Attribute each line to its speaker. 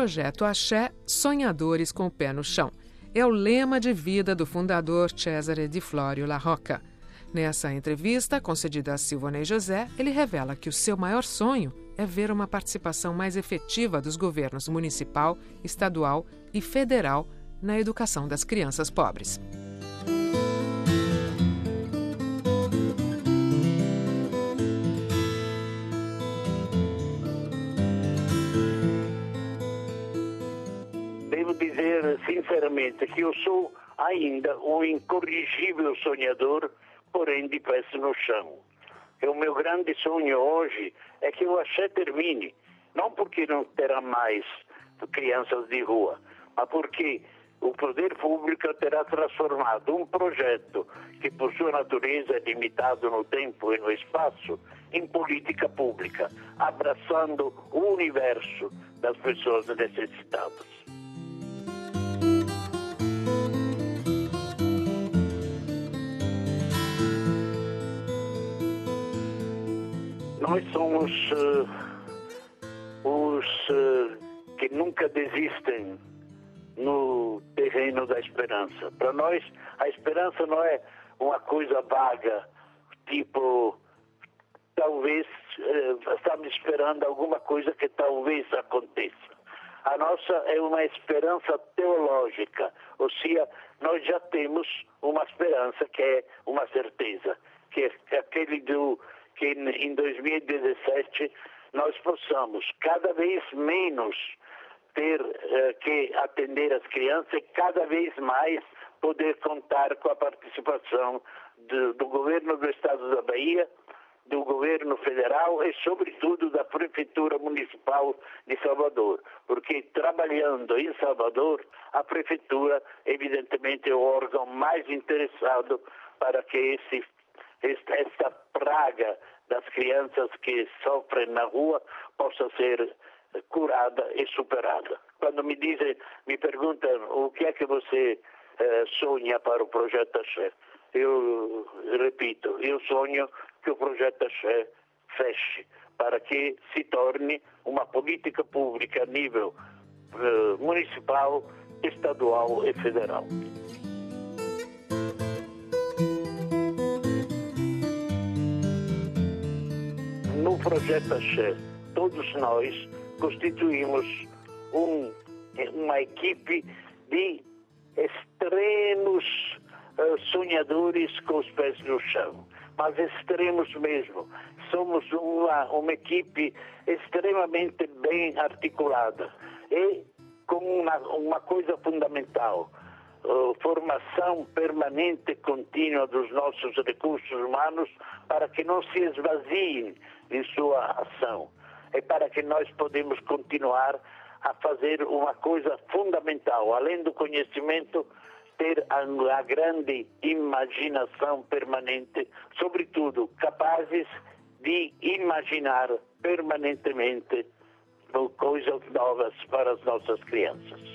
Speaker 1: Projeto Axé, Sonhadores com o Pé no Chão. É o lema de vida do fundador Cesare di Florio La Rocca. Nessa entrevista, concedida a Silvonei José, ele revela que o seu maior sonho é ver uma participação mais efetiva dos governos municipal, estadual e federal na educação das crianças pobres.
Speaker 2: Devo dizer sinceramente que eu sou ainda um incorrigível sonhador, porém de pés no chão. E o meu grande sonho hoje é que o Axé termine, não porque não terá mais crianças de rua, mas porque o poder público terá transformado um projeto que por sua natureza é limitado no tempo e no espaço em política pública, abraçando o universo das pessoas necessitadas. Nós somos os que nunca desistem no terreno da esperança. Para nós, a esperança não é uma coisa vaga, tipo, talvez estamos esperando alguma coisa que talvez aconteça. A nossa é uma esperança teológica, ou seja, nós já temos uma esperança que é uma certeza, que é aquele que em 2017 nós possamos cada vez menos ter que atender as crianças e cada vez mais poder contar com a participação do governo do estado da Bahia, do governo federal e, sobretudo, da prefeitura municipal de Salvador. Porque trabalhando em Salvador, a prefeitura, evidentemente, é o órgão mais interessado para que essa praga das crianças que sofrem na rua possa ser curada e superada. Quando me perguntam o que é que você sonha para o Projeto Axé, eu repito, eu sonho que o Projeto Axé feche para que se torne uma política pública a nível municipal, estadual e federal. No Projeto Axé, todos nós constituímos uma equipe de extremos sonhadores com os pés no chão, mas extremos mesmo. Somos uma equipe extremamente bem articulada e com uma coisa fundamental, formação permanente e contínua dos nossos recursos humanos para que não se esvaziem em sua ação e para que nós podemos continuar a fazer uma coisa fundamental, além do conhecimento, ter a grande imaginação permanente, sobretudo capazes de imaginar permanentemente coisas novas para as nossas crianças.